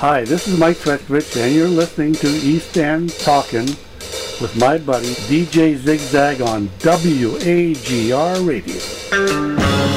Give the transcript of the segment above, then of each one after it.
Hi, this is Mike Tretvich, and you're listening to East End Talkin' with my buddy DJ Zigzag on WAGR Radio.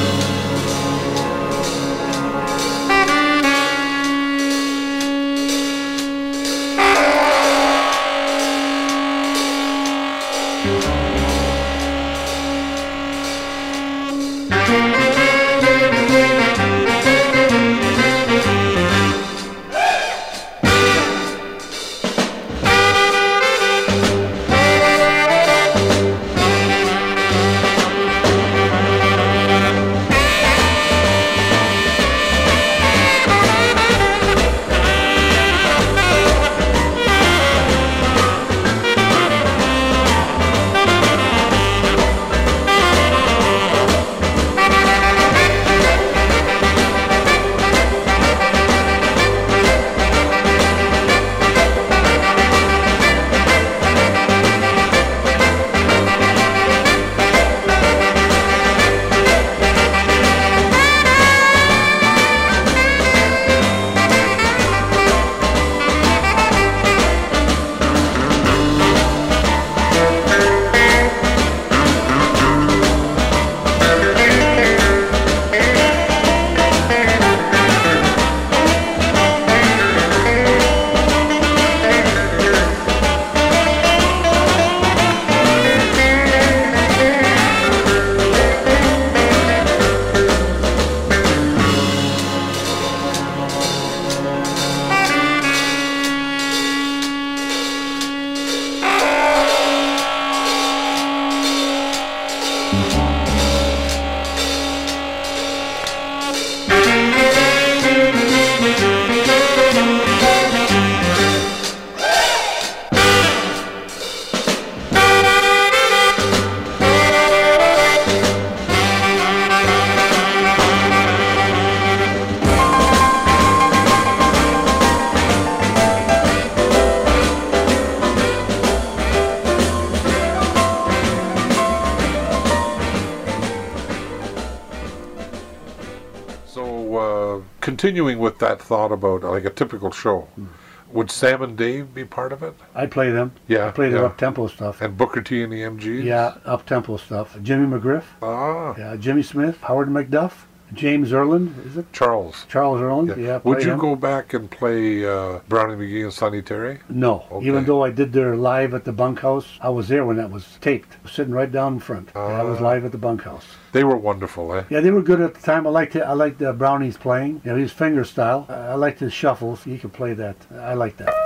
Continuing with that thought about like a typical show, would Sam and Dave be part of it? I play them. Yeah. I play their up-tempo stuff. And Booker T and the MGs? Yeah, up-tempo stuff. Jimmy McGriff. Ah. Yeah, Jimmy Smith. Howard McDuff. James Erland, is it? Charles. Charles Erland, yeah. Would you him. go back and play Brownie McGee and Sonny Terry? No. Okay. Even though I did their live at the bunkhouse, I was there when that was taped. Sitting right down in front. Yeah, I was live at the bunkhouse. They were wonderful, eh? Yeah, they were good at the time. I liked Brownie's playing. You know, his finger style. I liked his shuffles. He could play that. I like that.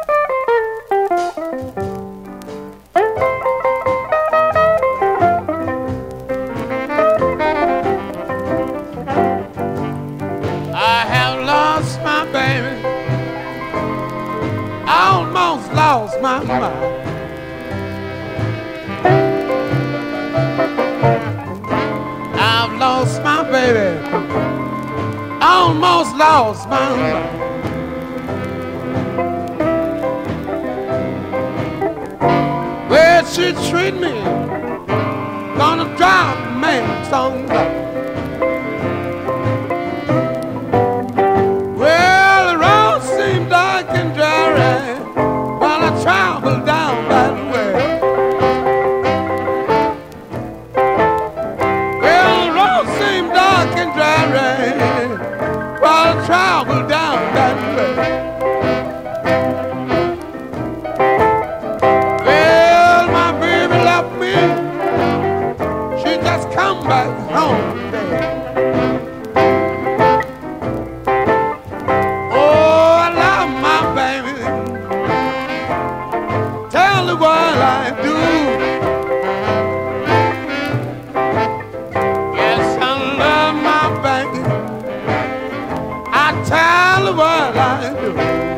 Lost my mind. I've lost my baby. Almost lost my mind. Well, she treat me, gonna drive a man song back. Well, the road seemed dark and dry. Travel down that way. Well, the road seemed dark and dry while I travel down that way. Well, my baby left me. She just come back home today. Oh, I love my baby. Tell her what I do. Yes, I love my baby. I tell her what I do.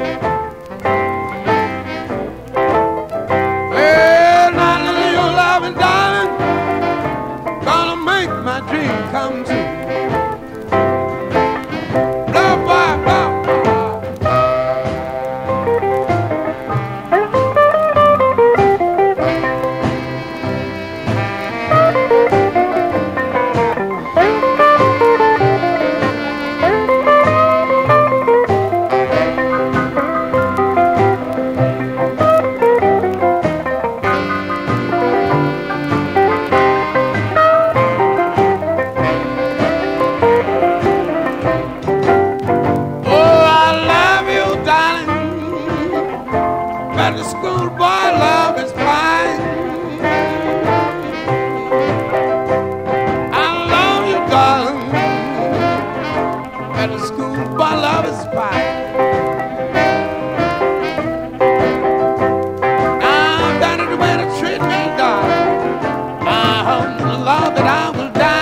Well, now little loving darling, gonna make my dream come true. Blah, blah, blah. at the school, but love is fine. I'm down to the way to treat me, darling. I hope the love that I will die.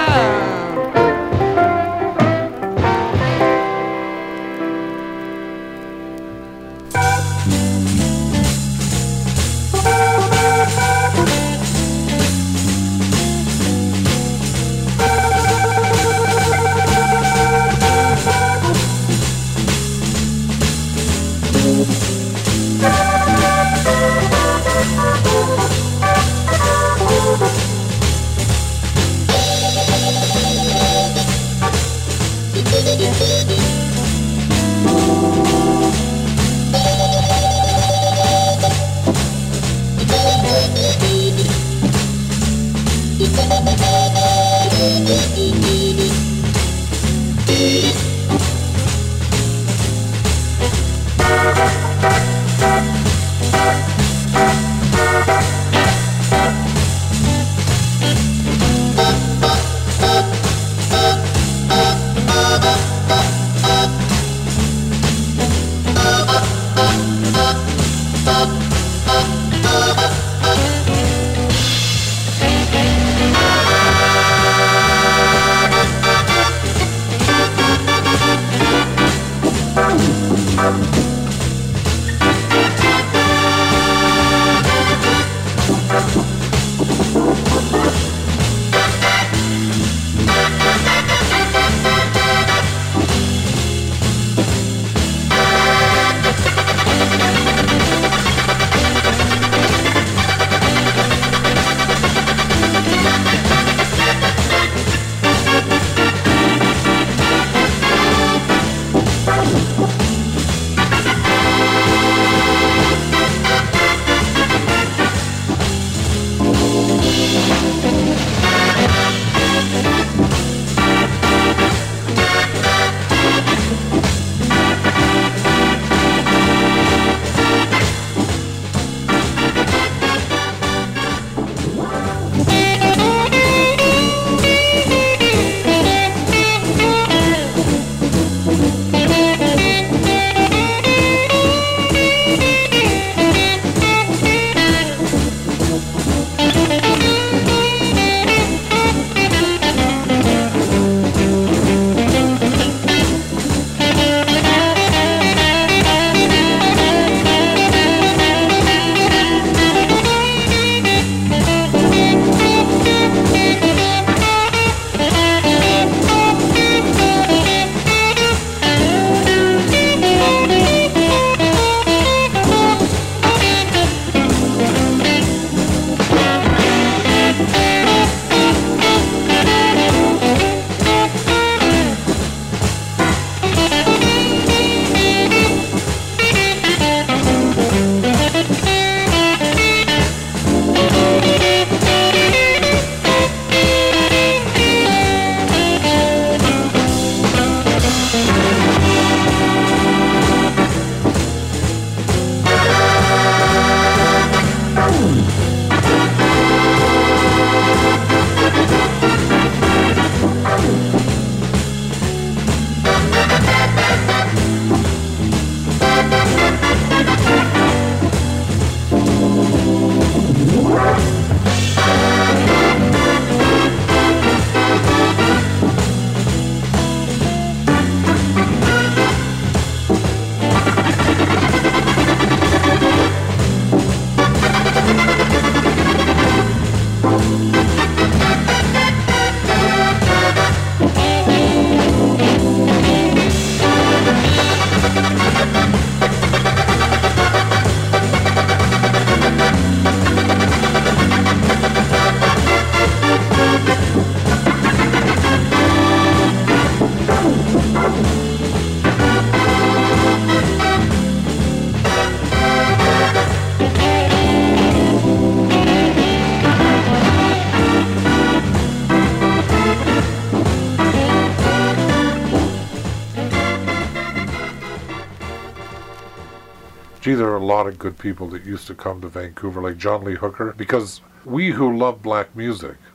Gee, there are a lot of good people that used to come to Vancouver, like John Lee Hooker, because we who love black music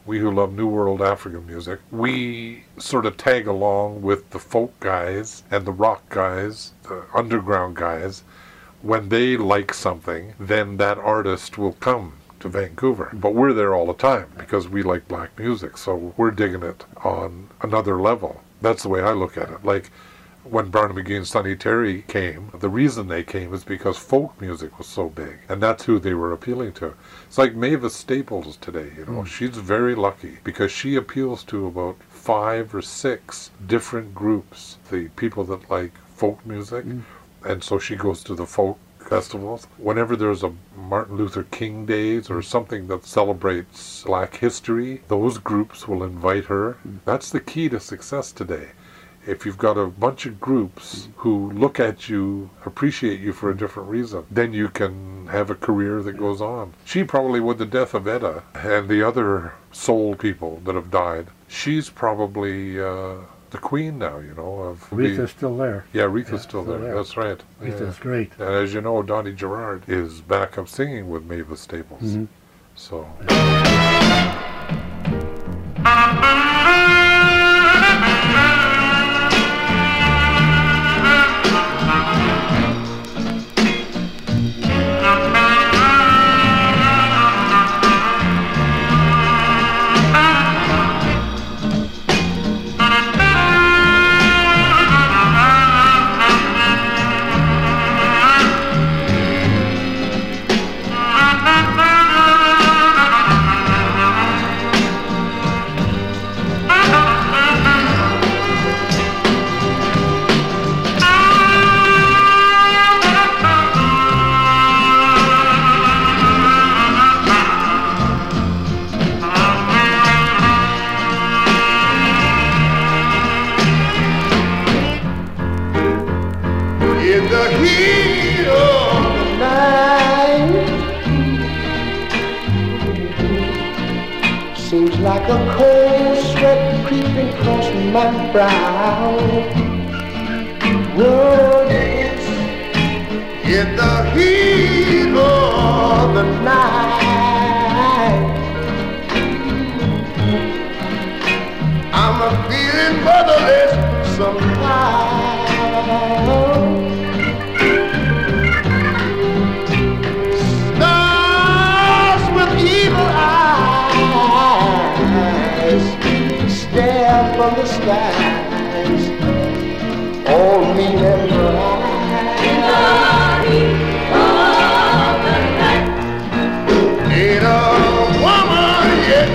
we who love New World African music, we sort of tag along with the folk guys and the rock guys, the underground guys. When they like something, then that artist will come to Vancouver. But we're there all the time because we like black music, so we're digging it on another level. That's the way I look at it. Like, when Barnaby McGee and Sonny Terry came, the reason they came is because folk music was so big, and that's who they were appealing to. It's like Mavis Staples today, you know. She's very lucky because she appeals to about 5 or 6 different groups, the people that like folk music, and so she goes to the folk festivals. Whenever there's a Martin Luther King Days or something that celebrates black history, those groups will invite her. That's the key to success today. If you've got a bunch of groups who look at you, appreciate you for a different reason, then you can have a career that goes on. She probably, with the death of Etta and the other soul people that have died, she's probably the queen now, you know. Aretha's still there. Yeah, Aretha's still there. That's right. Aretha's great. And as you know, Donnie Gerard is back up singing with Mavis Staples. So... Like a cold sweat creeping across my brow. Oh, yes, in the heat of the night, I'm feeling motherless somehow. Stars with evil eyes stare from the skies, all mean and bright. In the heat of the night, ain't a woman yet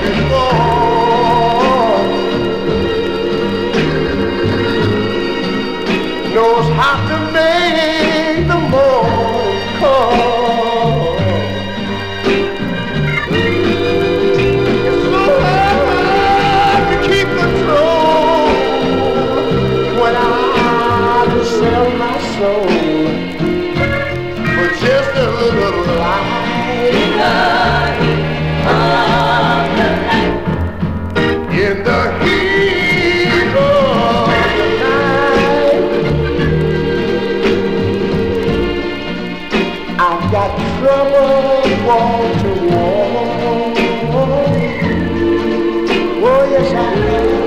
before knows how to make the morning call. Sell my soul for just a little light. In the heat of the night, in the heat of the night, I've got trouble wall to wall. Oh yes I have.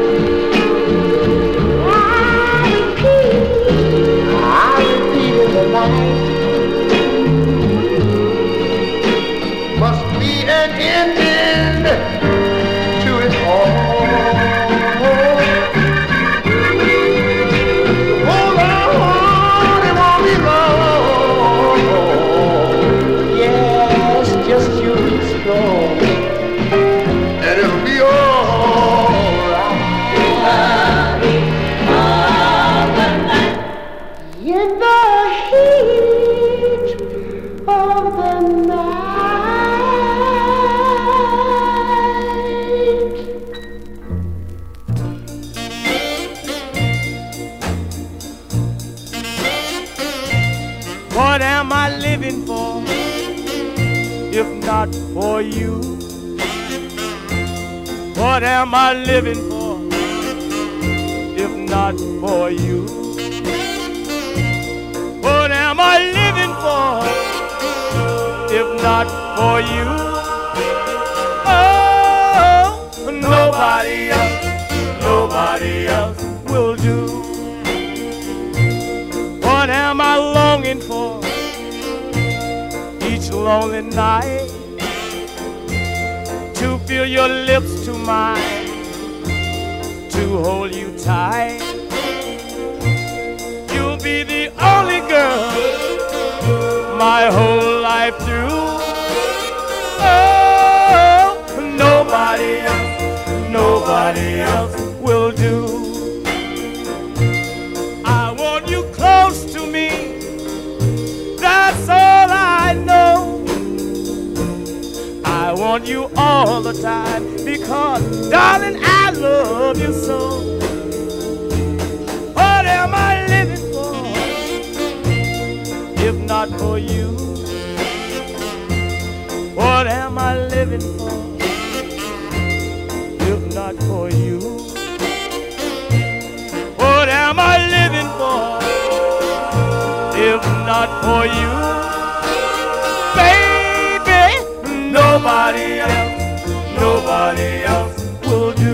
The night must be an ending to it all. Hold on, it won't be long. Yes, just you be strong, and it'll be all right. In the heat of the night. What am I living for, if not for you? What am I living for, if not for you? What am I living for, if not for you? Oh, lonely night, to feel your lips to mine, to hold you tight. You'll be the only girl my whole life through. Oh, nobody else will do. I want you close to me, that's all I know. I want you all the time, because, darling, I love you so. What am I living for, if not for you? What am I living for, if not for you? What am I living for, if not for you? Baby, nobody else will do.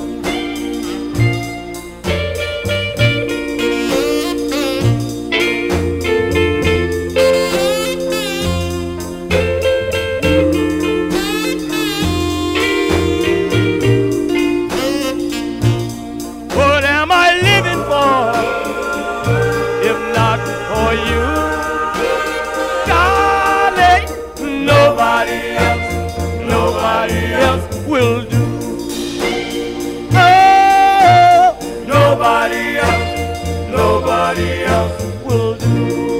What am I living for, if not for you? Darling, nobody else will do. Oh, nobody else will do.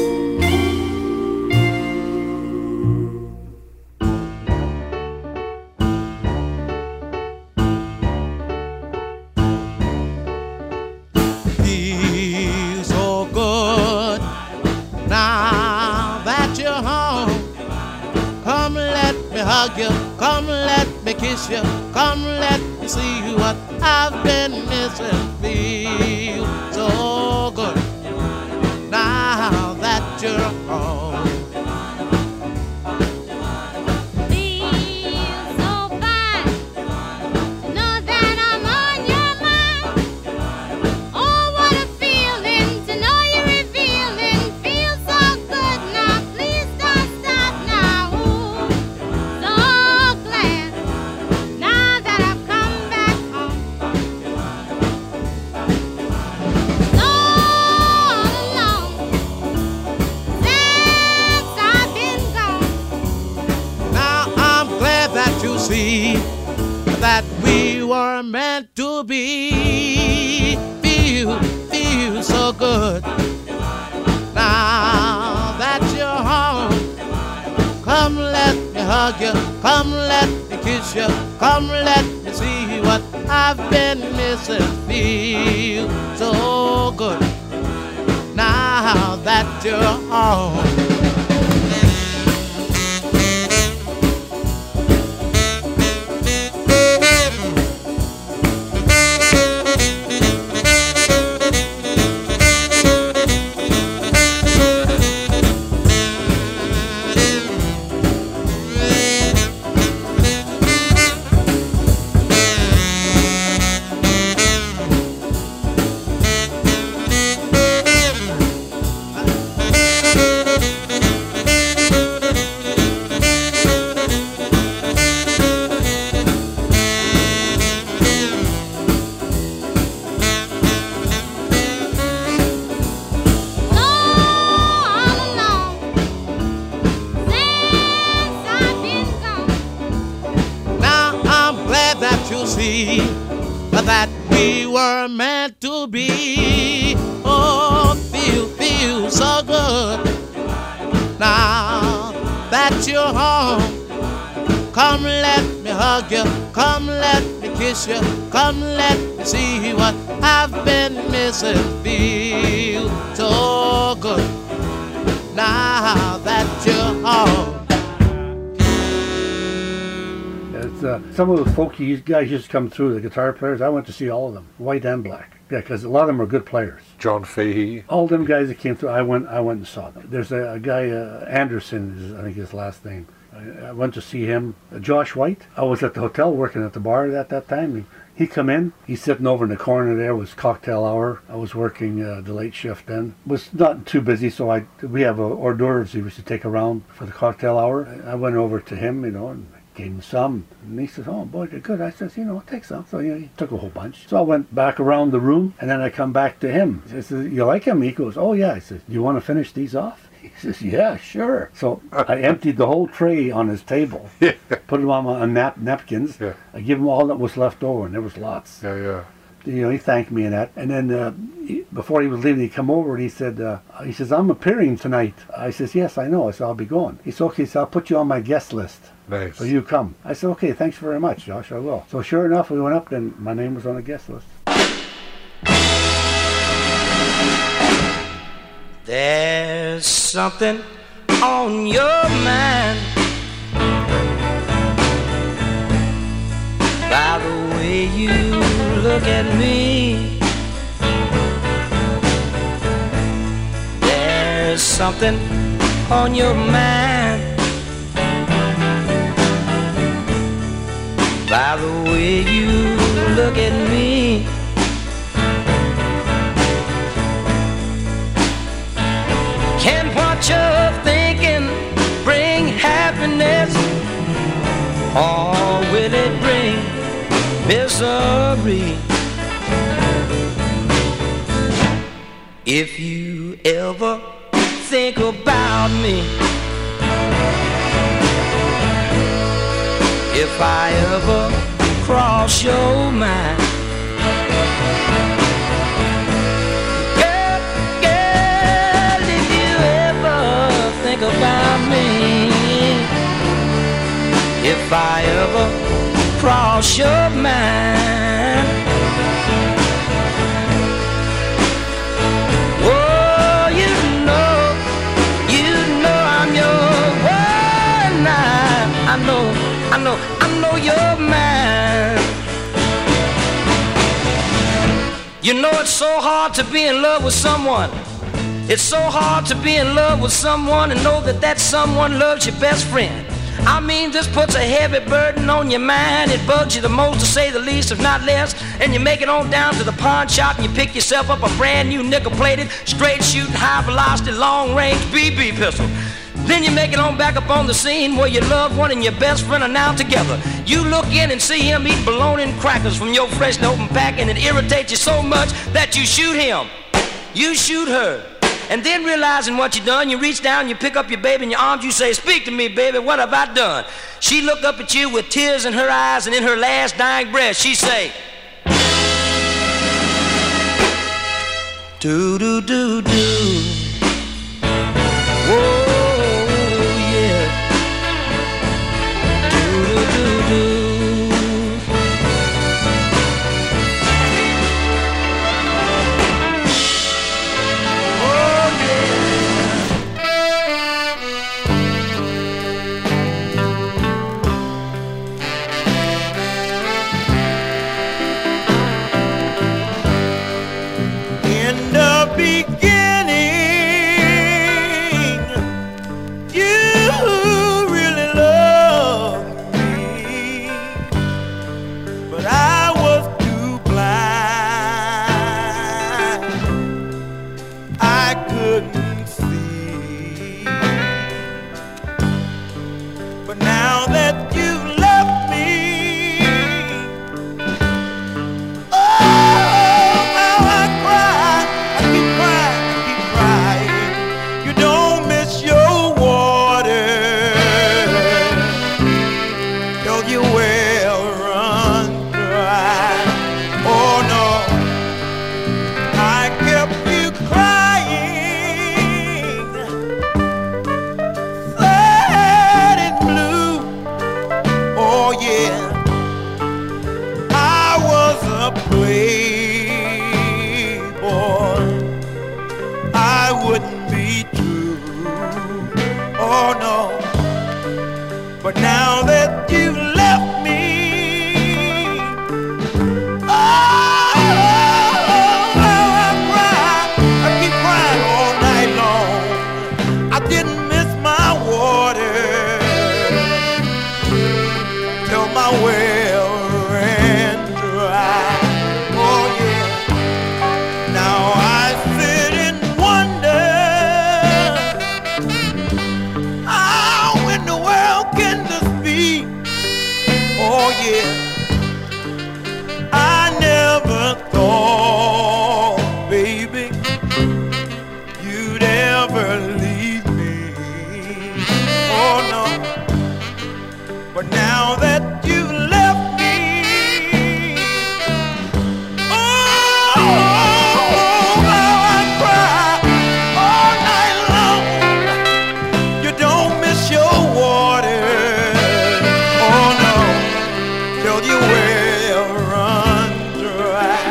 Feel so good now that you're home. Come let me hug you, come let me kiss you, come let me see what I've been missing. Feel so good now that you're home. Feels so fine to know that I'm on your mind. Oh, what a feeling to know you're revealing. Feels so good now, please don't stop now. Ooh, so glad now that I've come back home. So long since I've been gone. Now I'm glad that you see that we were meant to be. Feel so good now that you're home. Come let me hug you, come let me kiss you, come let me see what I've been missing. Feel so good now that you're home. All along since I've been gone. Now I'm glad that you see that we were meant to be. Oh, feel so good now that you're home. Come let me hug you, come let me kiss you, come let me see what I've been missing. Feel so good now that you're home. It's, some of the folky guys used to come through, the guitar players. I went to see all of them, white and black. Yeah, because a lot of them are good players. John Fahey. All them guys that came through, I went and saw them. There's a guy, Anderson, is, I think his last name. I went to see him, Josh White. I was at the hotel working at the bar at that time. He come in. He's sitting over in the corner there. It was cocktail hour. I was working the late shift then. Was not too busy, so we have hors d'oeuvres he used to take around for the cocktail hour. I went over to him, and gave him some. And he says, "Oh boy, you're good." I says, "Take some." So he took a whole bunch. So I went back around the room, and then I come back to him. He says, "You like him?" He goes, "Oh yeah." I says, "Do you want to finish these off?" He says, "Yeah, sure." So I emptied the whole tray on his table, put them on napkins. Yeah. I give him all that was left over, and there was lots. Yeah. He thanked me in that. And then before he was leaving, he come over and he said, "I'm appearing tonight." I says, "Yes, I know." I said, "I'll be going." He said, "Okay, so I'll put you on my guest list. Nice. So you come." I said, "Okay, thanks very much, Josh, I will." So sure enough, we went up, and my name was on the guest list. There's something on your mind by the way you look at me. There's something on your mind by the way you look at me. Can what you're thinking bring happiness, or will it bring misery? If you ever think about me, if I ever cross your mind, think about me, if I ever cross your mind. Oh, you know I'm your one. I know you're mine. You know it's so hard to be in love with someone. It's so hard to be in love with someone and know that that someone loves your best friend. I mean, this puts a heavy burden on your mind. It bugs you the most, to say the least, if not less. And you make it on down to the pawn shop and you pick yourself up a brand new nickel-plated, straight-shooting, high-velocity, long-range BB pistol. Then you make it on back up on the scene where your loved one and your best friend are now together. You look in and see him eating bologna and crackers from your freshly opened pack, and it irritates you so much that you shoot him. You shoot her. And then realizing what you done, you reach down, you pick up your baby in your arms, you say, "Speak to me, baby, what have I done?" She looked up at you with tears in her eyes, and in her last dying breath, she say, "Do-do-do-do. Whoa, yeah. Do-do-do-do." I keep crying. you'd ever leave me. Oh no, but now that you left me, oh, how I cry all night long. You don't miss your water, oh no, till you well run dry.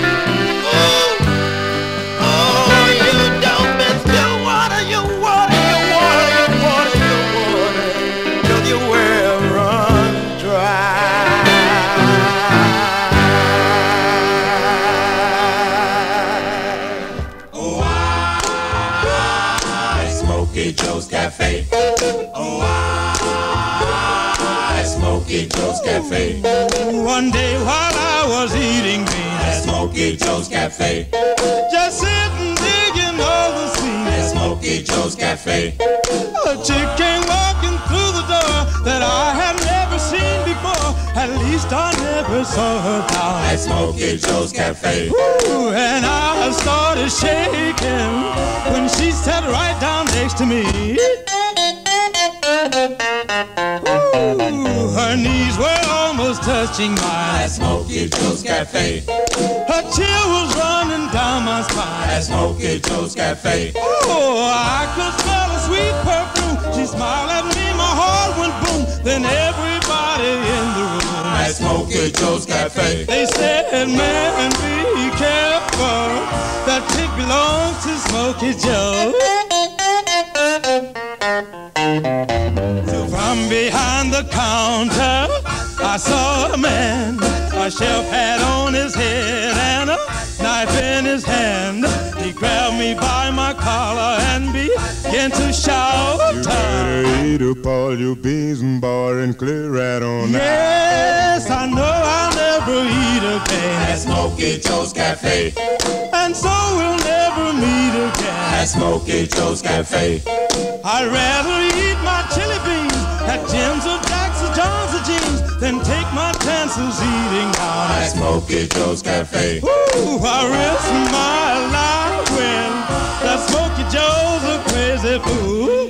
Oh, you don't miss your water, your water, your water, your water, your water, till you well run dry. Oh, I Smokey Joe's Cafe. Oh, I Smokey Joe's Cafe. One day while I was eating beans At Smokey Joe's Cafe. just sitting digging all the scenes, At Smokey Joe's Cafe. a chick came walking through the door that I had never seen before. At least I never saw her down. At Smokey Joe's Cafe. Ooh, and I started shaking when she sat right down next to me. Ooh, her knees were almost touching mine. At Smokey Joe's Cafe. Her chill was running down my spine. At Smokey Joe's Cafe. Oh, I could smell a sweet perfume. She smiled at me, my heart went boom. Then everybody in the room, At Smokey Joe's Cafe. they said, man, be careful. That chick belongs to Smokey Joe. So from behind the counter, I saw a man, a chef hat on his head and a knife in his hand. He grabbed me by my collar and began to shout. Eat up all your beans and bar and clear right on out. Yes, I know I'll never eat At again, Smokey Joe's Cafe. and so we'll never meet again. At Smokey Joe's Cafe. I'd rather eat my chili beans at Jim's or Jack's or John's or Jeans than take my chances eating down At at Smokey Joe's Cafe. Ooh, I risk my life when that Smokey Joe's a crazy fool.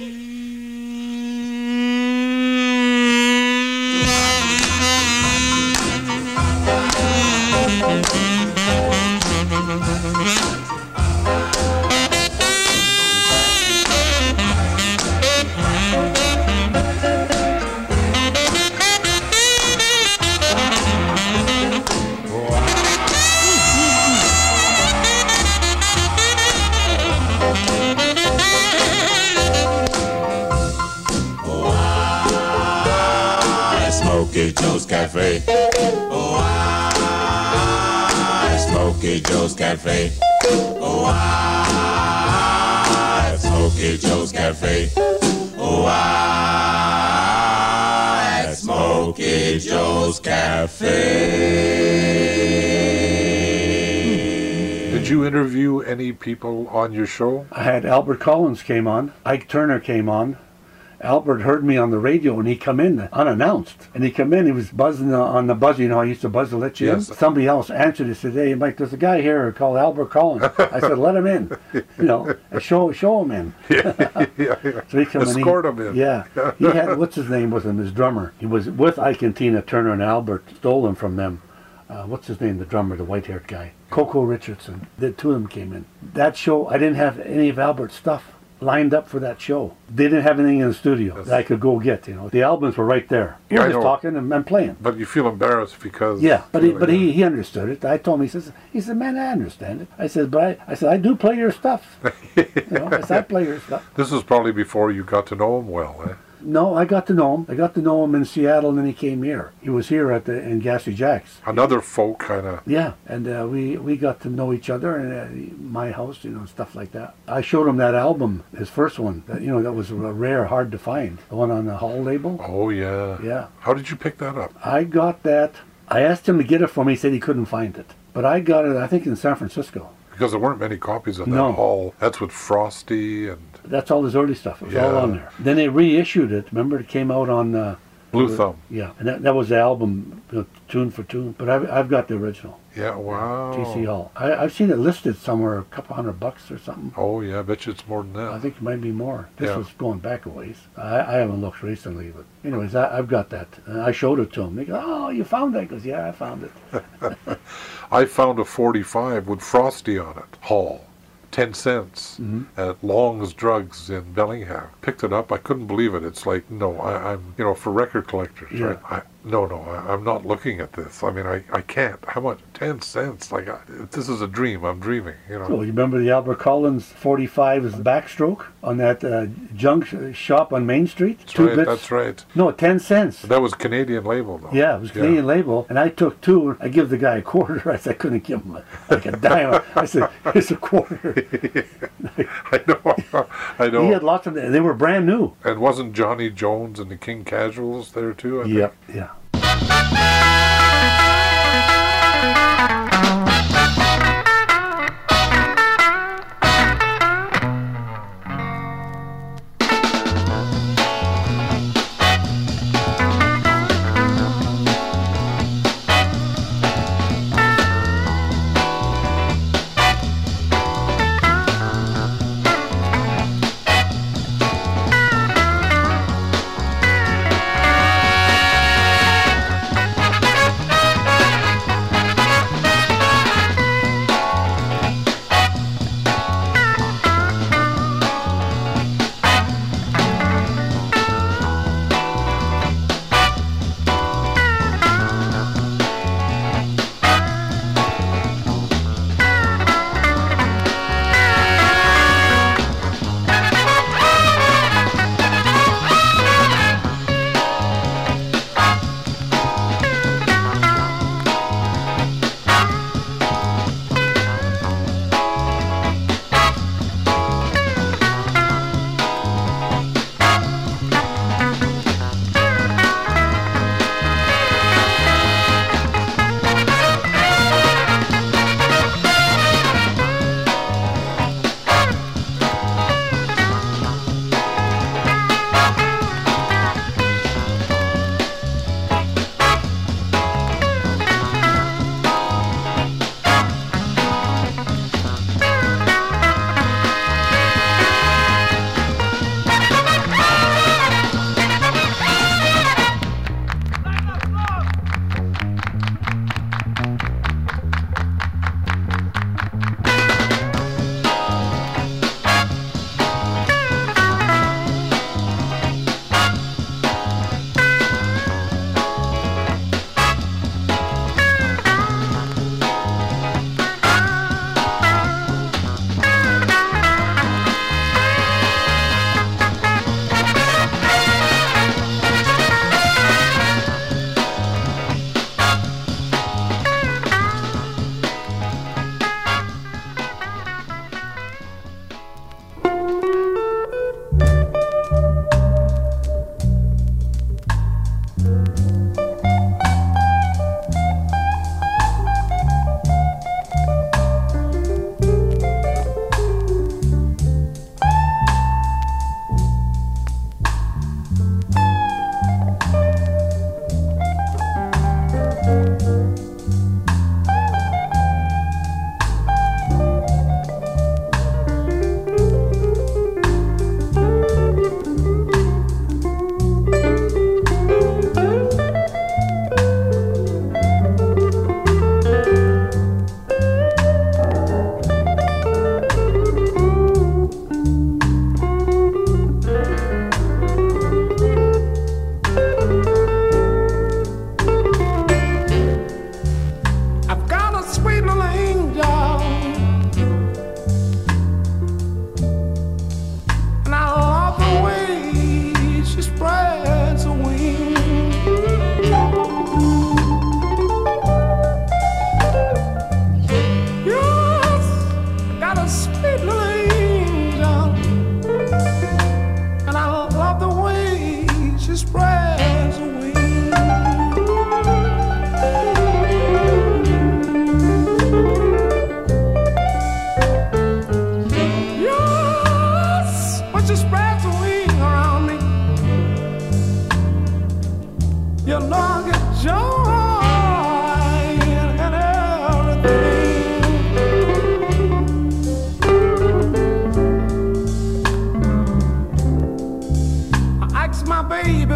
At Smokey Joe's Cafe. Oh, I Smokey Joe's Cafe. Oh, I Smokey Joe's Cafe. Oh, I Smokey Joe's Cafe. Did you interview any people on your show? I had Albert Collins came on, Ike Turner came on. Albert heard me on the radio and he come in unannounced. And he come in, he was buzzing on the buzzer, you know, I used to buzz to let you Yes. in. Somebody else answered, he said, hey Mike, there's a guy here called Albert Collins. I said, let him in. You know, and show him in. Yeah. So he come in. Escort him in. Yeah. He had, what's his name with him, his drummer. He was with Ike and Tina Turner and Albert, stole him from them. What's his name, the drummer, the white-haired guy? Coco Richardson. The two of them came in. That show, I didn't have any of Albert's stuff lined up for that show. They didn't have anything in the studio that I could go get, you know. The albums were right there. We Yeah, were I just know. talking and playing. But you feel embarrassed because... Yeah, but he understood it. I told him, he said, man, I understand it. I said, but I do play your stuff. You know, I said, I play your stuff. This was probably before you got to know him well, eh? No, I got to know him. I got to know him in Seattle, and then he came here. He was here in Gassy Jack's. Another folk kind of... Yeah, and we got to know each other in my house, you know, stuff like that. I showed him that album, his first one, that, you know, that was rare, hard to find. The one on the Hall label. Oh, yeah. Yeah. How did you pick that up? I got that. I asked him to get it for me. He said he couldn't find it. But I got it, I think, in San Francisco. Because there weren't many copies of that No. Hall. That's with Frosty and... That's all his early stuff. It was all Yeah. on there. Then they reissued it. Remember, it came out on Blue Thumb. Yeah, and that was the album, tune for tune. But I've got the original. Yeah, wow. T.C. Hall. I've seen it listed somewhere, a couple $100 or something. Oh, yeah, I bet you it's more than that. I think it might be more. This Yeah. was going back a ways. I haven't looked recently, but anyways, I've got that. And I showed it to him. They go, "Oh, you found that?" He goes, "Yeah, I found it." I found a 45 with Frosty on it, Hall. 10 cents at Long's Drugs in Bellingham. Picked it up. I couldn't believe it. It's like, no, I'm, for record collectors, Yeah. right? I'm not looking at this. I mean, I can't. How much? 10 cents. Like, this is a dream. I'm dreaming, So you remember the Albert Collins 45 is the backstroke on that junk shop on Main Street? That's 2 right. bits? That's right. No, 10 cents. That was Canadian label, though. Yeah, it was Canadian label, and I took 2. I give the guy a quarter. I said I couldn't give him like a dime. I said, "Here's a quarter." I know. He had lots of them. They were brand new. And wasn't Johnny Jones and the King Casuals there too? I think? Yep. Yeah.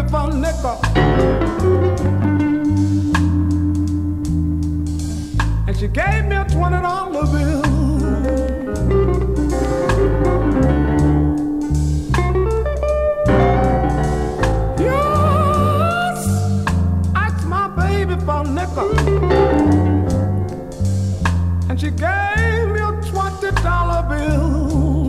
baby for a nickel. And she gave me a $20 bill. Yes, asked my baby for a nickel. And she gave me a $20 bill.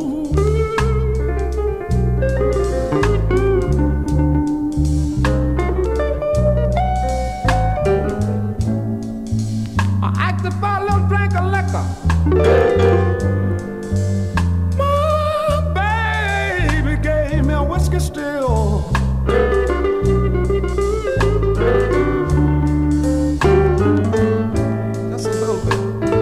My baby gave me a whiskey still. Just a little bit.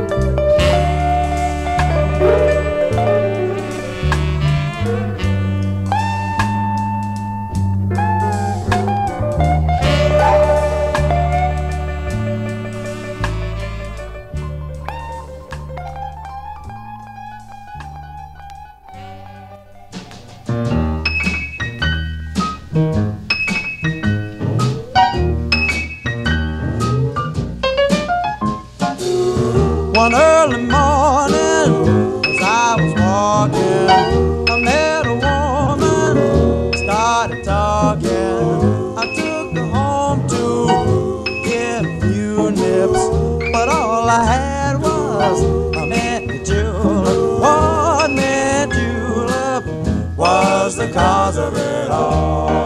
One early morning, as I was walking, I met a woman, started talking. I took her home to get a few nips, but all I had was a mint julep. One mint julep was the cause of it all.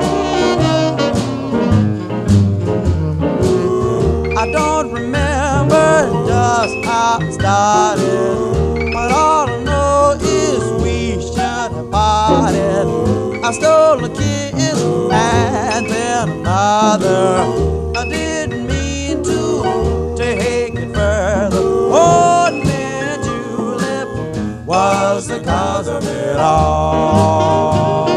I don't remember just how it started, but all I know is we should have parted. I stole a kiss and then another. I didn't mean to take it further. Oh, mint julep was the cause of it all.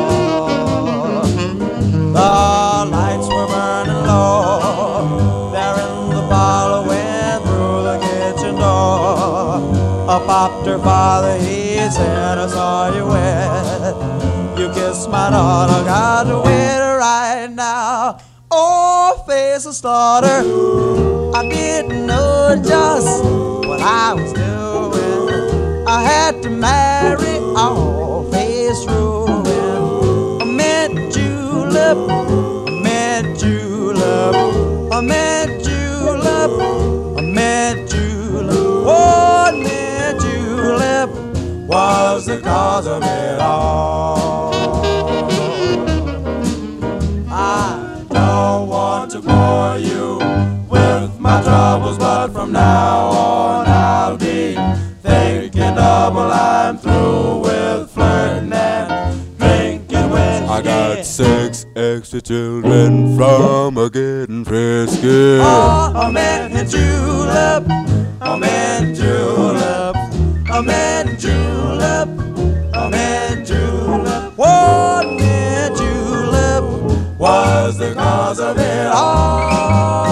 The lights were burning low there in the parlor, went through the kitchen door. I popped her father, he said, I saw you wet. You kissed my daughter, got to wait right now. Oh, face of slaughter, I didn't know just what I was doing. I had to marry all face ruin. A mint julep, a mint julep, a mint julep, a mint julep. One mint julep was the cause of it all. I don't want to bore you with my troubles, but from now on I'll be thinking double. I'm through with flirting and drinking whiskey. I got 6 extra children from a getting frisky. Oh, a mint julep, a mint julep, a mint julep, a mint julep. One mint julep was the cause of it all.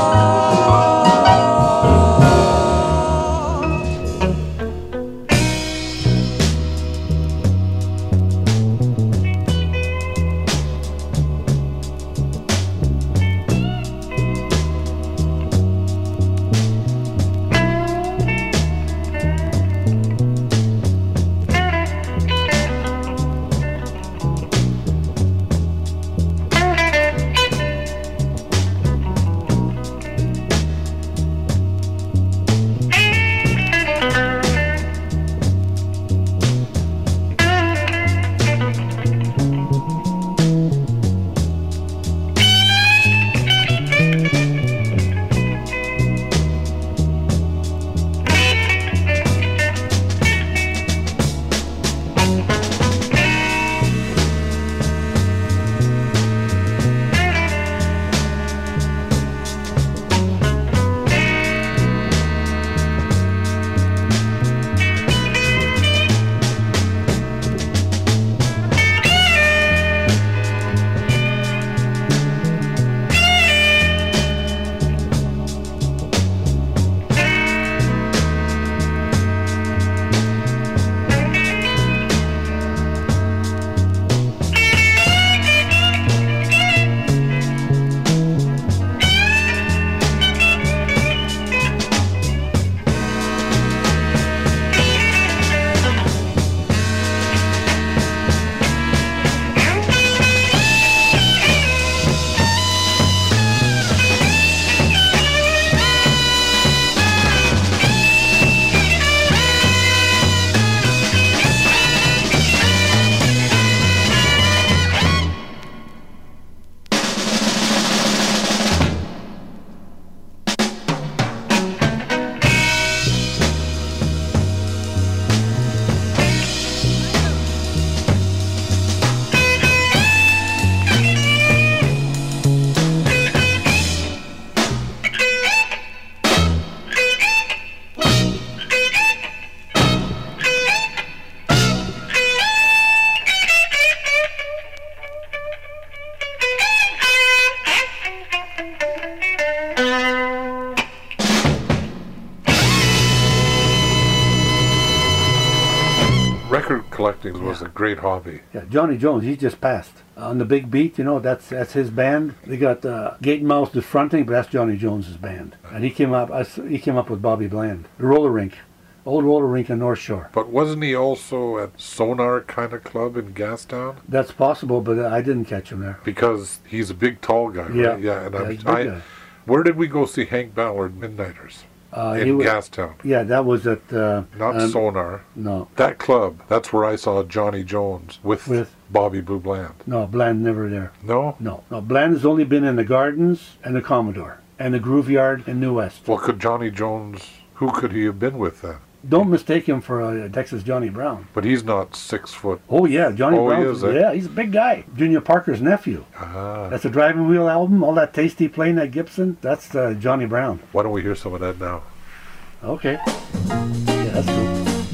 collecting was a great hobby. Yeah, Johnny Jones, he just passed. On the Big Beat, you know, that's his band. They got Gate and Mouse the fronting, but that's Johnny Jones's band. And he came up with Bobby Bland. The roller rink. Old roller rink in North Shore. But wasn't he also at Sonar kind of club in Gastown? That's possible, but I didn't catch him there. Because he's a big, tall guy, right? Yeah. And he's a big guy. Where did we go see Hank Ballard Midnighters? In Gastown. Yeah, that was at... Not Sonar. No. That club, that's where I saw Johnny Jones with Bobby Blue Bland. No, Bland never there. No? No. Bland has only been in the Gardens and the Commodore and the Groove Yard in New West. Well, could Johnny Jones... Who could he have been with then? Don't mistake him for Texas Johnny Brown. But he's not 6 foot. Oh yeah, Johnny Brown. He is, eh? Yeah, he's a big guy. Junior Parker's nephew. Ah. That's a Driving Wheel album. All that tasty playing that Gibson. That's Johnny Brown. Why don't we hear some of that now? Okay. Yeah, that's cool.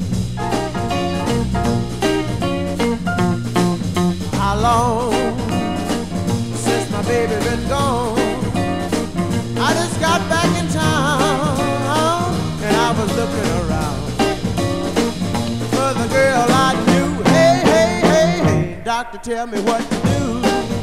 How long since my baby been gone? I just got back in town and I was looking around for the girl I knew. Hey, hey, hey, hey, doctor, tell me what to do.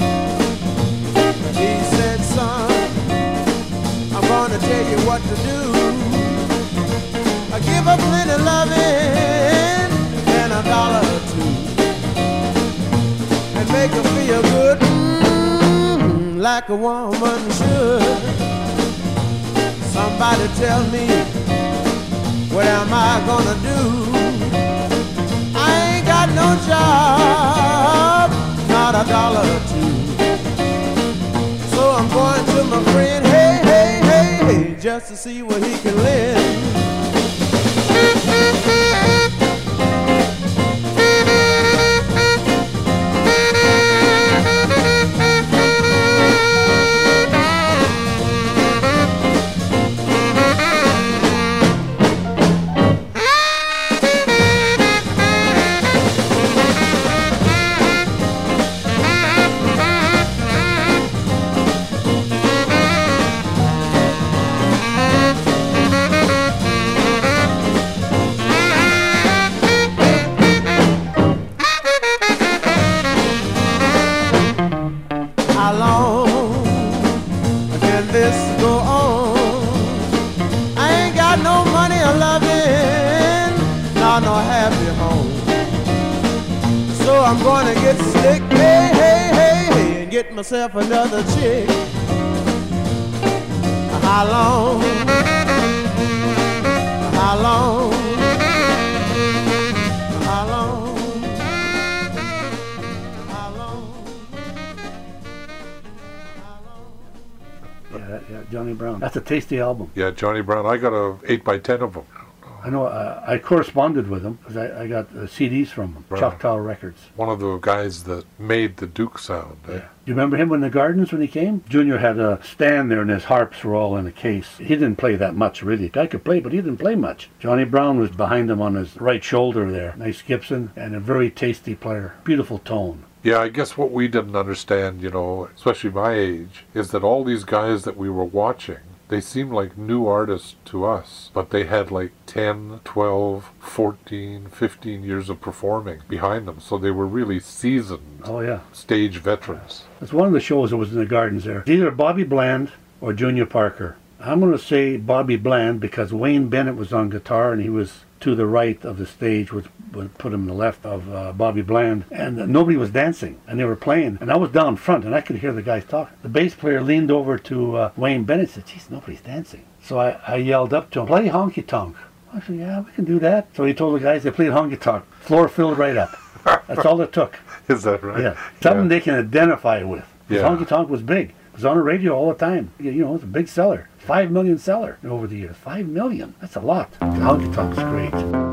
He said, son, I'm gonna tell you what to do. I give her plenty loving and $1 or two, and make her feel good, like a woman should. Somebody tell me, what am I gonna do? I ain't got no job, not $1 or two. So I'm going to my friend, hey, hey, hey, hey, just to see what he can lend. I'm gonna get slick, hey, hey, hey, hey, and get myself another chick. How long? How long? How long? How long? Yeah, Johnny Brown. That's a tasty album. Yeah, Johnny Brown. I got a 8x10 of them. I know. I corresponded with him because I got CDs from him. Right. Choctaw Records. One of the guys that made the Duke sound. Eh? Yeah. Do you remember him in the Gardens when he came? Junior had a stand there and his harps were all in a case. He didn't play that much, really. The guy could play, but he didn't play much. Johnny Brown was behind him on his right shoulder there. Nice Gibson and a very tasty player. Beautiful tone. Yeah, I guess what we didn't understand, you know, especially my age, is that all these guys that we were watching, they seemed like new artists to us, but they had like 10, 12, 14, 15 years of performing behind them, so they were really seasoned stage veterans. It's one of the shows that was in the Gardens there. It's either Bobby Bland or Junior Parker. I'm going to say Bobby Bland because Wayne Bennett was on guitar and he was to the right of the stage, which would put him to the left of Bobby Bland, and nobody was dancing, and they were playing, and I was down front, and I could hear the guys talking. The bass player leaned over to Wayne Bennett and said, geez, nobody's dancing. So I yelled up to him, play honky tonk. I said, yeah, we can do that. So he told the guys they played honky tonk. Floor filled right up. That's all it took. Is that right? Yeah. Something they can identify with. Yeah. Honky tonk was big. It was on the radio all the time. You know, it's a big seller. 5 million seller over the years. 5 million. That's a lot. The honky tonk's great.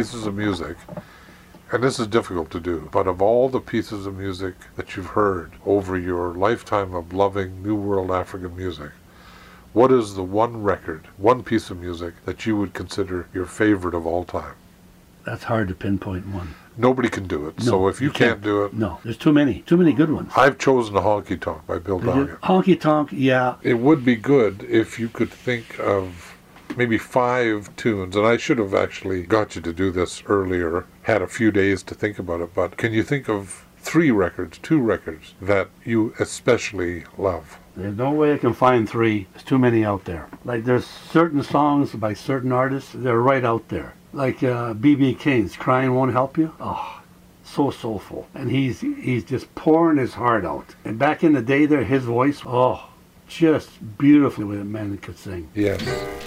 pieces of music, and this is difficult to do, but of all the pieces of music that you've heard over your lifetime of loving New World African music, what is the one record, one piece of music that you would consider your favorite of all time? That's hard to pinpoint one. Nobody can do it. No, So if you can't do it, No, there's too many good ones. I've chosen a Honky Tonk by Bill Doggett. Honky Tonk, yeah. It would be good if you could think of maybe 5 tunes, and I should have actually got you to do this earlier, had a few days to think about it, but can you think of 2 records that you especially love? There's no way I can find 3. There's too many out there. Like there's certain songs by certain artists, they're right out there. Like B.B. King's Crying Won't Help You. Oh, so soulful. And he's just pouring his heart out. And back in the day there, his voice, oh, just beautifully the man could sing. Yes.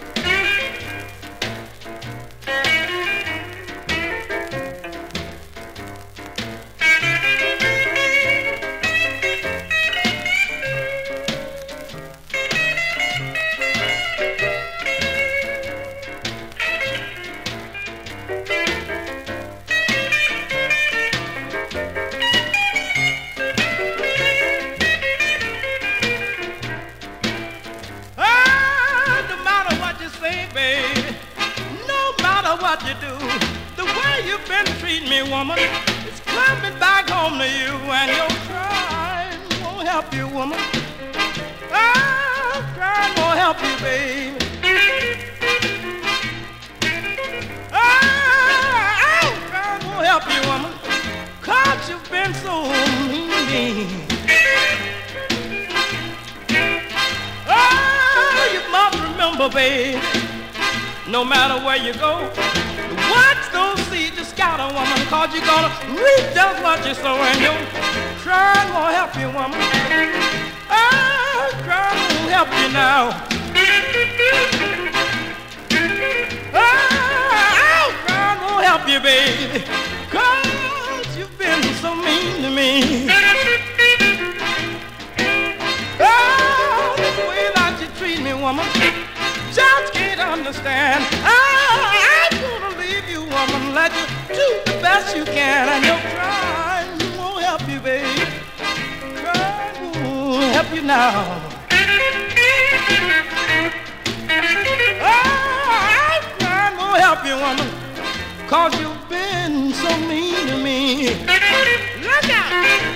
No matter where you go, watch those seeds you scatter, woman, cause you're gonna reap just what you sow, and your crying won't help you, woman. Oh, crying won't help you now. Oh, crying won't help you, baby, cause you've been so mean to me. Oh, the way that you treat me, woman, just can't understand. I'm gonna leave you, woman, let you do the best you can, and your crying won't help you, babe. Crying won't help you now. Oh, crying won't help you, woman, cause you've been so mean to me. Look out!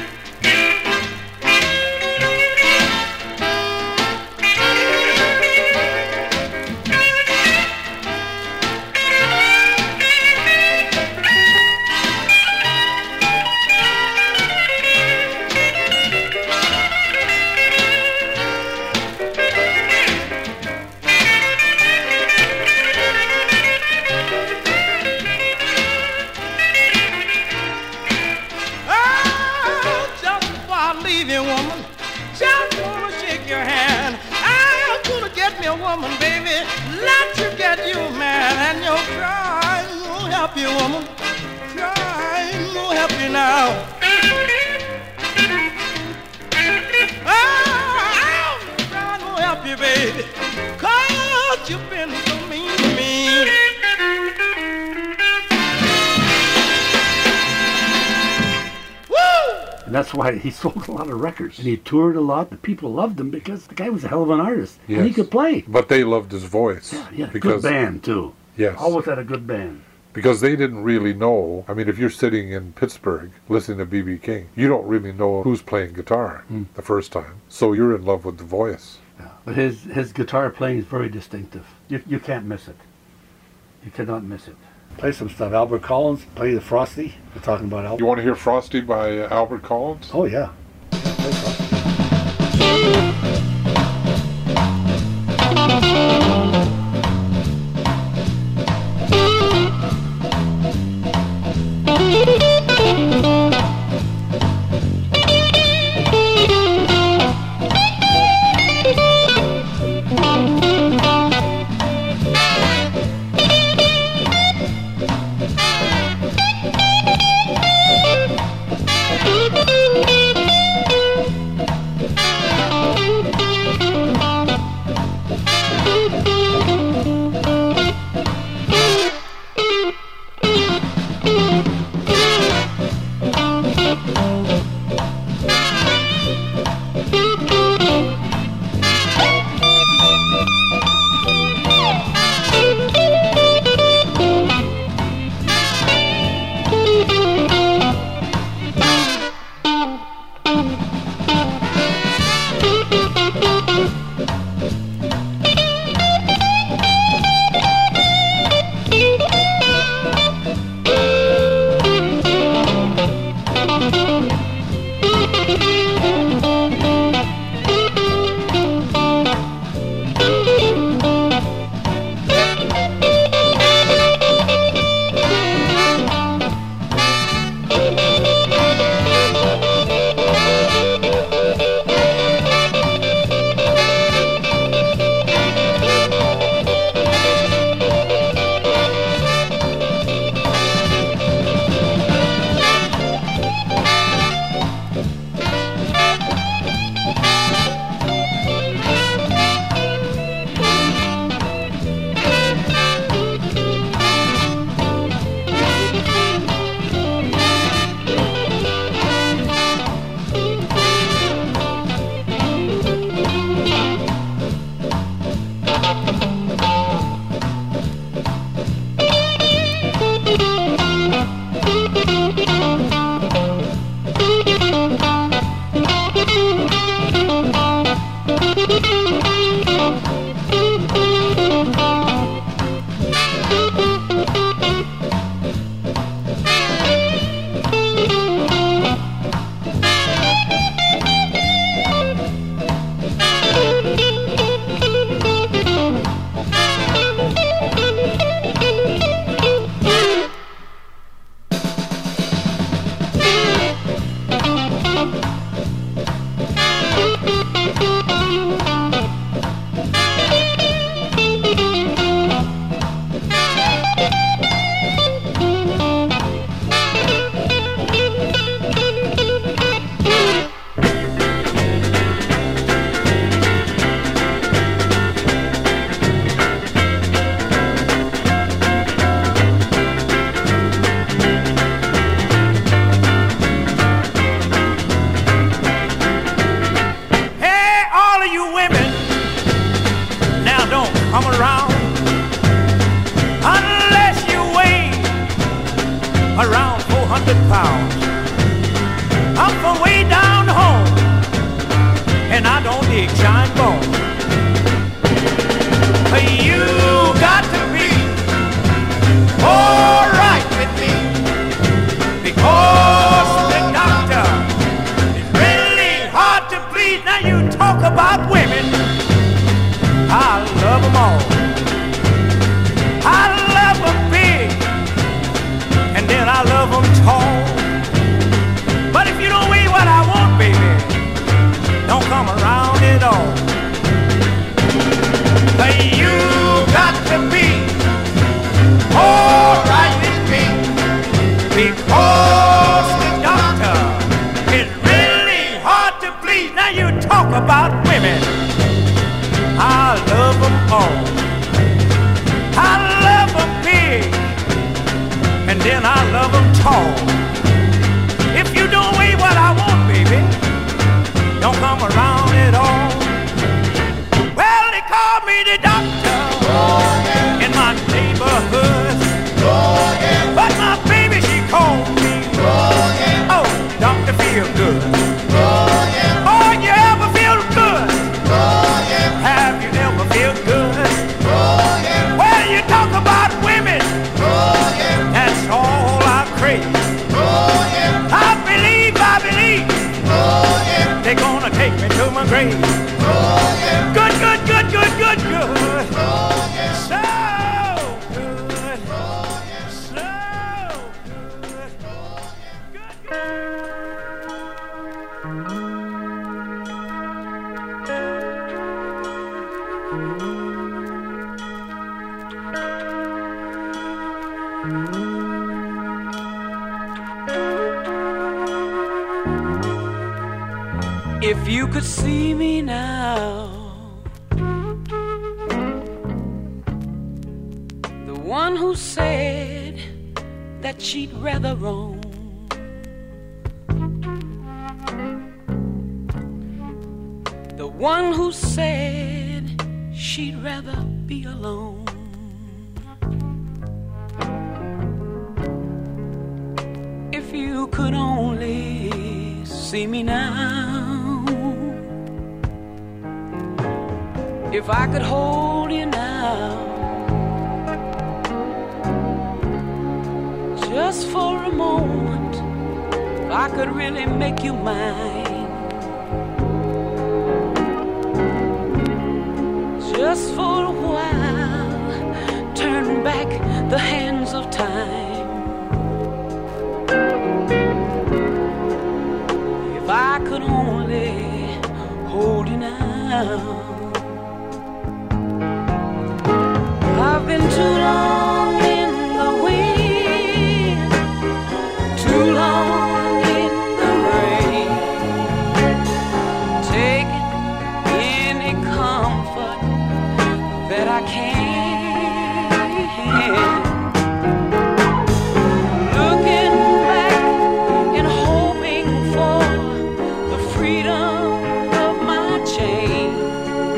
Woman, baby, let you get you man, and your crying won't help you, woman. Crying won't help you now. Oh, crying won't help you, baby, cause you've been so mean to me. And that's why he sold a lot of records. And he toured a lot. The people loved him because the guy was a hell of an artist. Yes. And he could play. But they loved his voice. Yeah, because, good band, too. Yes. Always had a good band. Because they didn't really know. I mean, if you're sitting in Pittsburgh listening to B.B. King, you don't really know who's playing guitar the first time. So you're in love with the voice. Yeah. But his guitar playing is very distinctive. You can't miss it. You cannot miss it. Play some stuff. Albert Collins, play the Frosty. We're talking about Albert. You want to hear Frosty by Albert Collins? Oh, yeah. Play Frosty. Thank you. If you could see me now, the one who said that she'd rather roam, the one who said she'd rather be alone. If you could only see me now, if I could hold you now, just for a moment, if I could really make you mine, just for a while, turn back the hands of time. If I could only hold you now. I've been too long in the wind, too long in the rain, taking any comfort that I can, looking back and hoping for the freedom of my chain.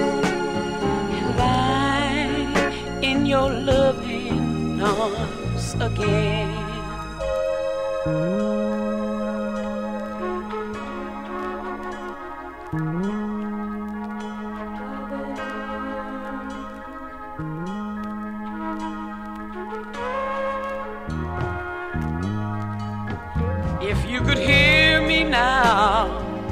If you could hear me now,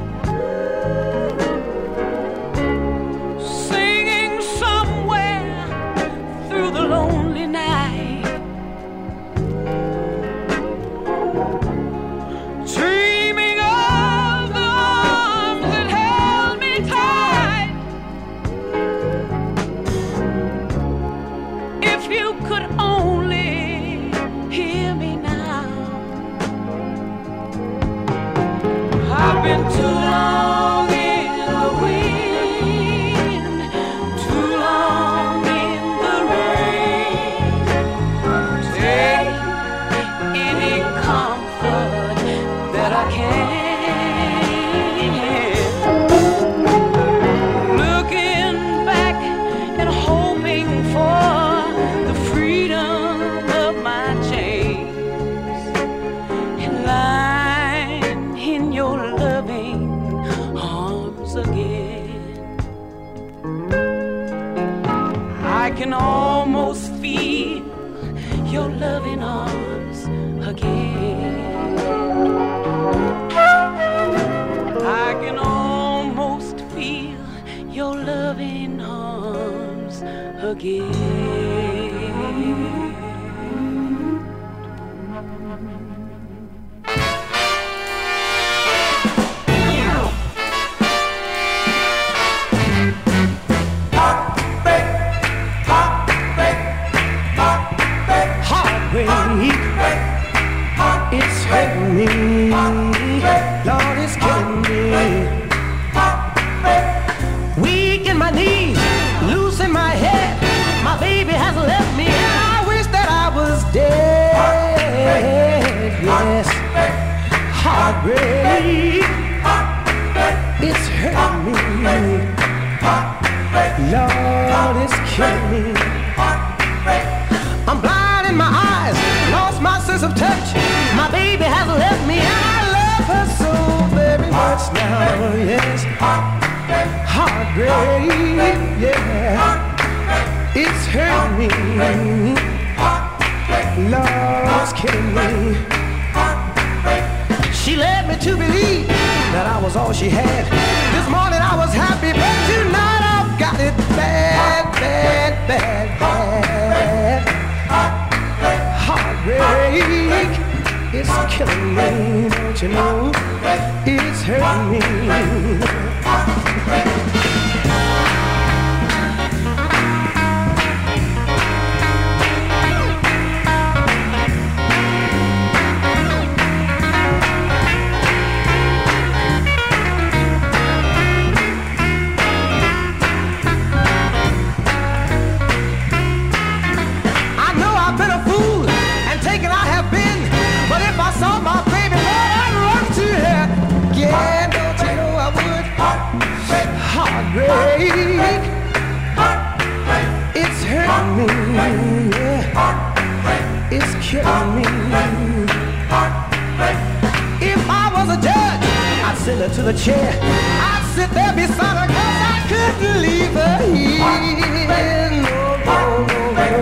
singing somewhere through the lonely night, dreaming of the arms that held me tight. If you could only hear me now. I've been too long in the wind, too long in the rain. Take any comfort that I can. Looking back and hoping for the freedom of my chains, and lying in your loving arms again. I can almost feel your loving arms again. I can almost feel your loving arms again. It's hurting me, Lord, it's killing me. Weak in my knees, loose in my head. My baby has left me, and I wish that I was dead. Yes, heartbreak, it's hurting me, Lord, it's killing me. I'm blind in my eyes, lost my sense of touch. My baby has left me, and I love her so very much now. Yes, heartbreak, yeah, it's hurting me. Love's killing me. She led me to believe that I was all she had. This morning I was happy, but tonight I've got it bad, bad, bad, bad. Heartbreak, it's killing me, don't you know? It's hurting me. Heartbreak, it's hurting me, yeah, it's killing me. If I was a judge, I'd send her to the chair. I'd sit there beside her, 'cause I couldn't leave her here. No, no, no, no.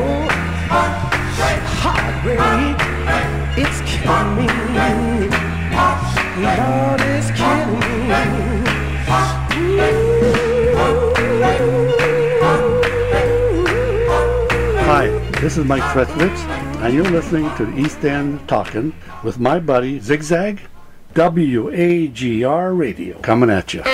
Heartbreak, it's killing me, Lord, it's killing me. Hi, this is Mike Thretzwitz, and you're listening to the East End Talkin' with my buddy Zigzag, WAGR Radio, coming at you.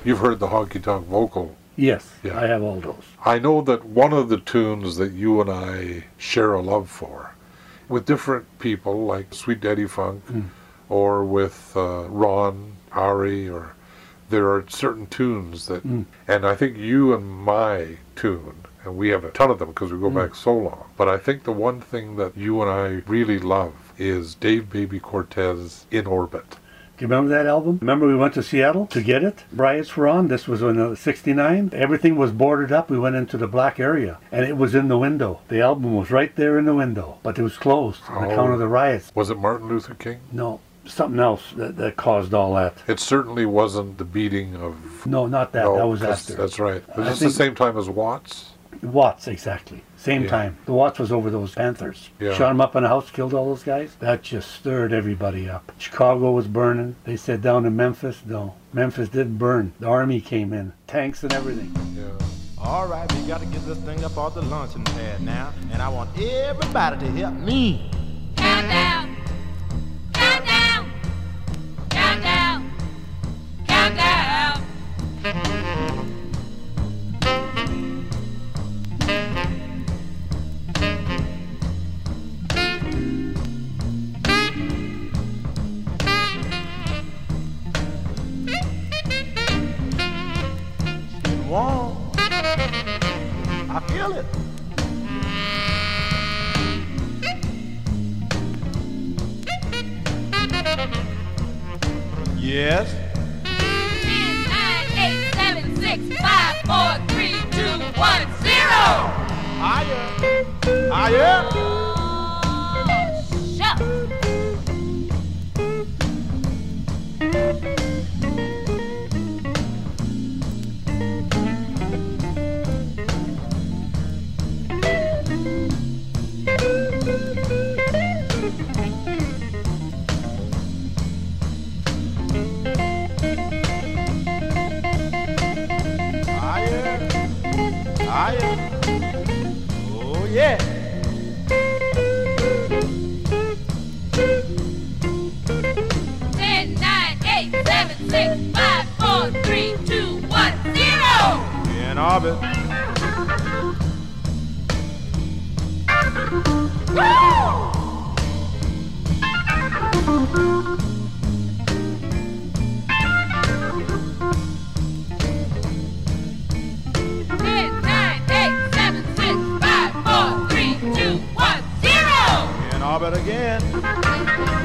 You've heard the honky-tonk vocal. Yes, Yeah. I have all those. I know that one of the tunes that you and I share a love for, with different people like Sweet Daddy Funk, or with Ron, Ari, or there are certain tunes that, and I think you and my tune, and we have a ton of them because we go back so long, but I think the one thing that you and I really love is Dave Baby Cortez, In Orbit. Do you remember that album? Remember we went to Seattle to get it? Riots were on. This was in '69. Everything was boarded up. We went into the black area, and it was in the window. The album was right there in the window, but it was closed on account of the riots. Was it Martin Luther King? No, something else that caused all that. It certainly wasn't the beating of... No, not that. No, that was 'cause after. That's right. Was I this the think- same time as Watts? Watts, exactly. Same Yeah. time. The Watts was over those Panthers. Yeah. Shot them up in a house, killed all those guys. That just stirred everybody up. Chicago was burning. They said down in Memphis, no. Memphis didn't burn. The army came in. Tanks and everything. Yeah. All right, we got to get this thing up off the launching pad now, and I want everybody to help me. Countdown. Countdown. Countdown. Countdown. 1. I feel it. Yes. 10, 9, 8, 7, 6, 5, 4, 3, 2, 1, 0. Higher. Higher. Shut. Higher. Oh, yeah. 10, 9, 8, 7, 6, 5, 4, 3, 2, 1, 0. In orbit. Woo! 10, 9, 8, 7, 6, 5, 4, 3, 2, 1, 0. In orbit again.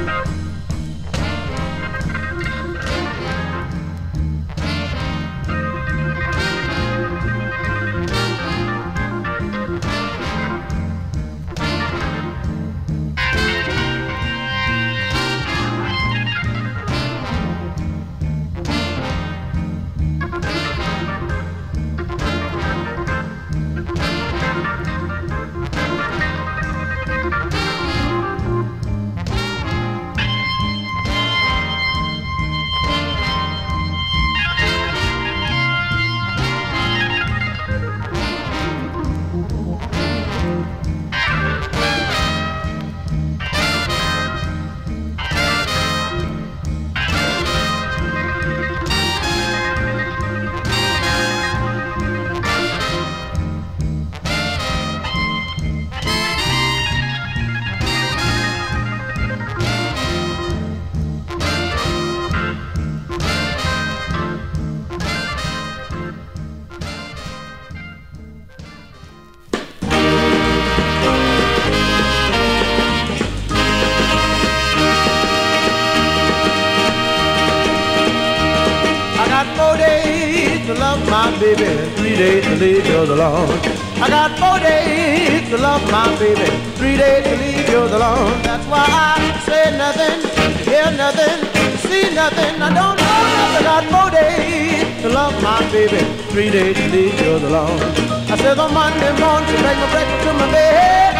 To love my baby, 3 days to leave you alone. I got 4 days to love my baby, 3 days to leave you alone. That's why I say nothing, hear nothing, see nothing. I don't know nothing. I got 4 days to love my baby, 3 days to leave you alone. I said on Monday morning she bring my breakfast to my bed.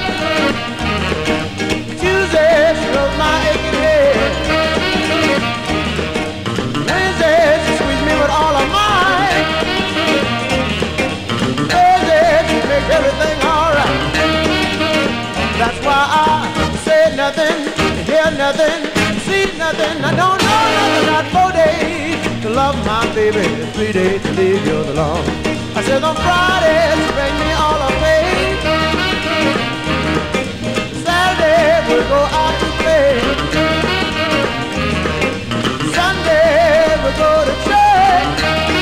Tuesday she rubs my aching head. Wednesday she squeezed me with all of mine. Make everything alright. That's why I say nothing, hear nothing, see nothing. I don't know nothing. Got 4 days to love my baby, 3 days to leave you alone. I said on Fridays, bring me all of faith. Saturday, we'll go out to play. Sunday, we'll go to church.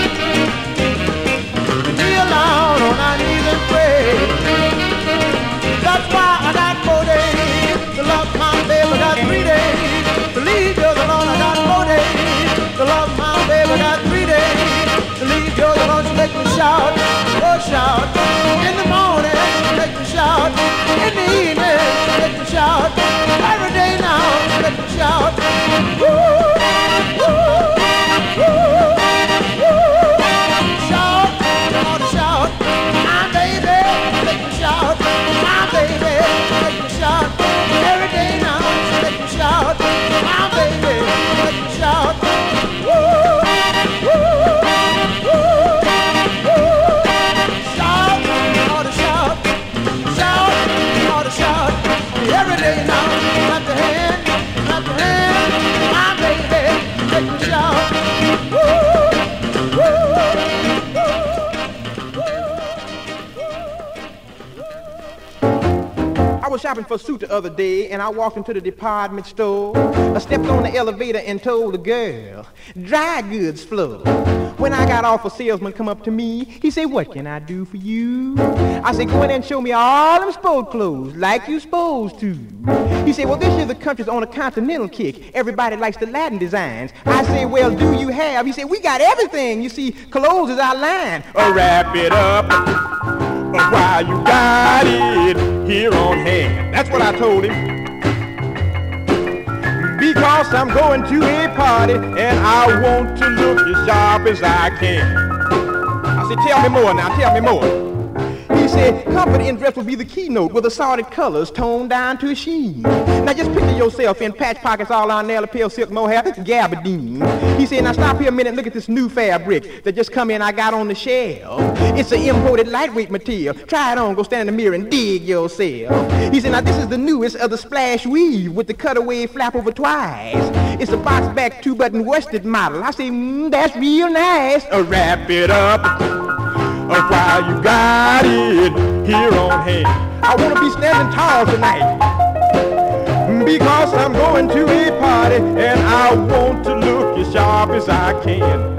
Kneel down on our knees and pray. That's why I got 4 days to love my baby. I got 3 days to leave you alone. I got 4 days to love my baby. I got 3 days to leave you alone. She make me shout, oh shout. In the morning, she make me shout. In the evening, she make me shout. Every day now, she make me shout. Woo, woo, woo, woo. Shout, oh to shout. My baby, make me shout. My baby, make me shout. Every day now, she make me shout. My baby, make me shout. Woo, woo, woo, woo. Shout, oh to shout. Shout, oh to shout. Every day now, clap your hand, clap your hand. My baby, make me shout. Woo, woo, I was shopping for a suit the other day, and I walked into the department store. I stepped on the elevator and told the girl, dry goods flow. When I got off, a salesman come up to me. He said, what can I do for you? I said, go in and show me all them sport clothes like you supposed to. He said, well, this year the country's on a continental kick. Everybody likes the Latin designs. I said, well, do you have? He said, we got everything. You see, clothes is our line. Wrap it up while you got it here on hand. That's what I told him. Because I'm going to a party and I want to look as sharp as I can. I said, tell me more now, tell me more. He said, comfort in dress will be the keynote with assorted colors toned down to a sheen. Now just picture yourself in patch pockets all on there, lapel, silk, mohair, gabardine. He said, now stop here a minute and look at this new fabric that just come in I got on the shelf. It's an imported lightweight material. Try it on, go stand in the mirror and dig yourself. He said, now this is the newest of the splash weave with the cutaway flap over twice. It's a box back 2-button worsted model. I say, that's real nice. Wrap it up while you got it here on hand. I want to be standing tall tonight because I'm going to a party and I want to look as sharp as I can.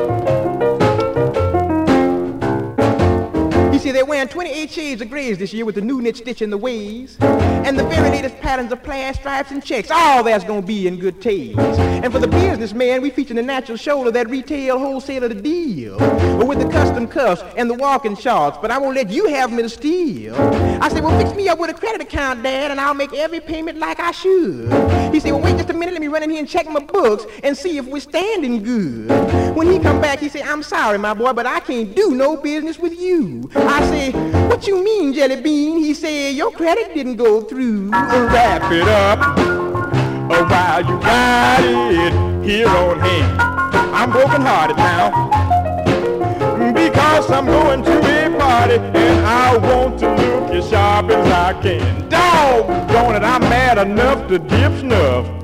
He said they're wearing 28 shades of grays this year with the new knit stitch in the ways and the very latest patterns of plaid, stripes, and checks. All that's going to be in good taste. And for the businessman, we feature the natural shoulder, that retail wholesale of the deal. But with the custom cuffs and the walking shorts, but I won't let you have them in the steal. I said, well, fix me up with a credit account, Dad, and I'll make every payment like I should. He said, well, wait just a minute, let me run in here and check my books and see if we're standing good. When he come back, he said, I'm sorry, my boy, but I can't do no business with you. I say, what you mean, Jelly Bean? He said, your credit didn't go through. Wrap it up while you got it here on hand. I'm broken hearted now because I'm going to a party and I want to look as sharp as I can. Doggone it, I'm mad enough to dip snuff.